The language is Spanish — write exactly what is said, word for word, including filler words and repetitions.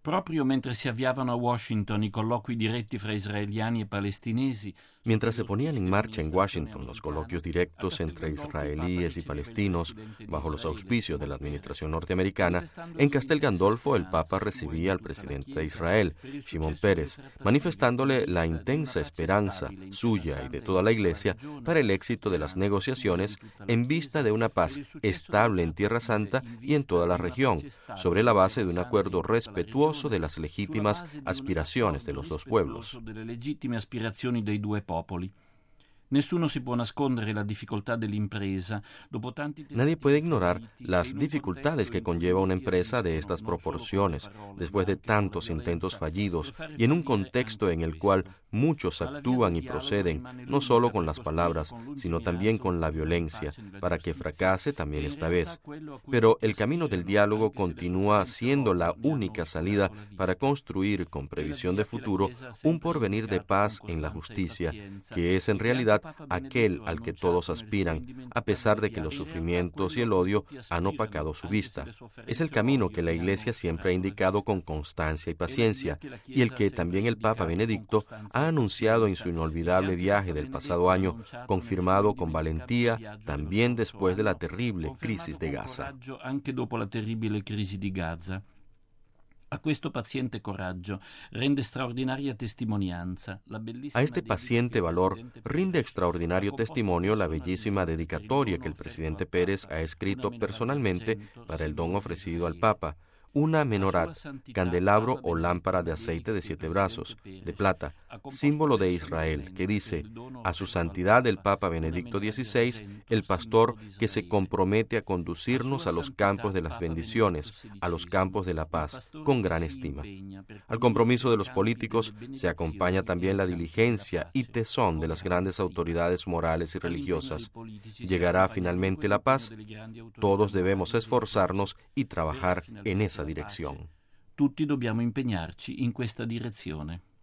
Proprio mentre si avviavano a Washington i colloqui diretti fra israeliani e palestinesi. Mientras se ponían en marcha en Washington los coloquios directos entre israelíes y palestinos bajo los auspicios de la administración norteamericana, en Castel Gandolfo el Papa recibía al presidente de Israel, Shimon Peres, manifestándole la intensa esperanza suya y de toda la Iglesia para el éxito de las negociaciones en vista de una paz estable en Tierra Santa y en toda la región, sobre la base de un acuerdo respetuoso de las legítimas aspiraciones de los dos pueblos. Nessuno si può nascondere la difficoltà dell'impresa. Nadie puede ignorar las dificultades que conlleva una empresa de estas proporciones, después de tantos intentos fallidos y en un contexto en el cual muchos actúan y proceden no solo con las palabras, sino también con la violencia, para que fracase también esta vez. Pero el camino del diálogo continúa siendo la única salida para construir con previsión de futuro un porvenir de paz en la justicia, que es en realidad aquel al que todos aspiran, a pesar de que los sufrimientos y el odio han opacado su vista. Es el camino que la Iglesia siempre ha indicado con constancia y paciencia, y el que también el Papa Benedicto ha anunciado en su inolvidable viaje del pasado año, confirmado con valentía también después de la terrible crisis de Gaza. A questo paziente coraggio rende straordinaria testimonianza. A este paciente valor rinde extraordinario testimonio la bellísima dedicatoria que el presidente Pérez ha escrito personalmente para el don ofrecido al Papa, una menorá, candelabro o lámpara de aceite de siete brazos, de plata, símbolo de Israel, que dice: a su santidad el Papa Benedicto dieciséis, el pastor que se compromete a conducirnos a los campos de las bendiciones, a los campos de la paz, con gran estima. Al compromiso de los políticos se acompaña también la diligencia y tesón de las grandes autoridades morales y religiosas. Llegará finalmente la paz. Todos debemos esforzarnos y trabajar en esa direzione. Tutti dobbiamo impegnarci in questa direzione.